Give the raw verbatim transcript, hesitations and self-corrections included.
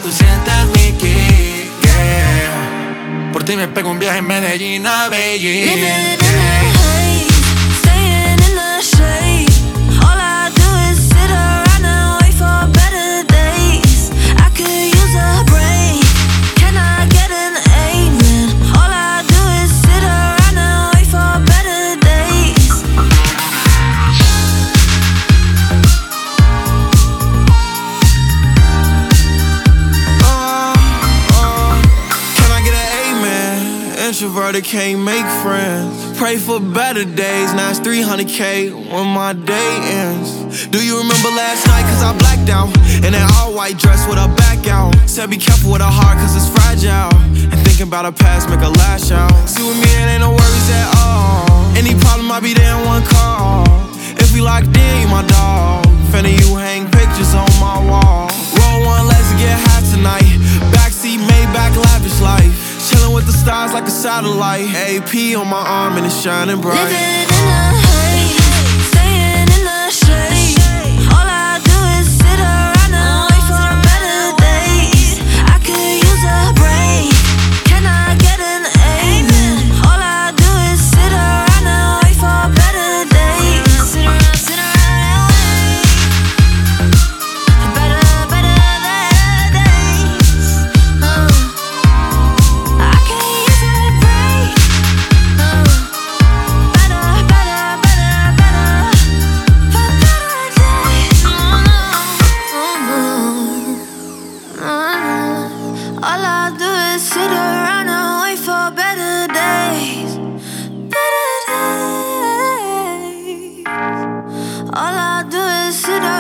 tú sientes mi kick, yeah. Por ti me pego un viaje en Medellín a Beijing, Living yeah. in the haze, staying in the shade. All I do is sit around and wait for better days. I could use a break, can I get an amen? All I do is sit around and wait for better days. Uh, uh, can I get an amen? Introverted can't make friends. Pray for better days, now it's three hundred K when my day ends. Do you remember last night? Cause I blacked out in that all-white dress with her back out. Said be careful with her heart cause it's fragile. And thinking about her past make her lash out. See with me it ain't no worries at all. Any problem I be there in one call. If we locked in, you my dog. Finna you hang pictures on my wall. Roll one, let's get high tonight. Backseat, Maybach, lavish life. Chillin' with the stars like a satellite. A P on my arm and it's shining bright. Living in the haze, staying in the shade. All I do is sit around and wait for better days. I could use a break, can I get an amen? All I do is sit around and wait for better days. Sit around, sit around and wait for better, better days. Uh, I could use a break. Uh, better, better, better, better, for better days. All I do is sit around and wait for better days. Better days. All I do is sit around.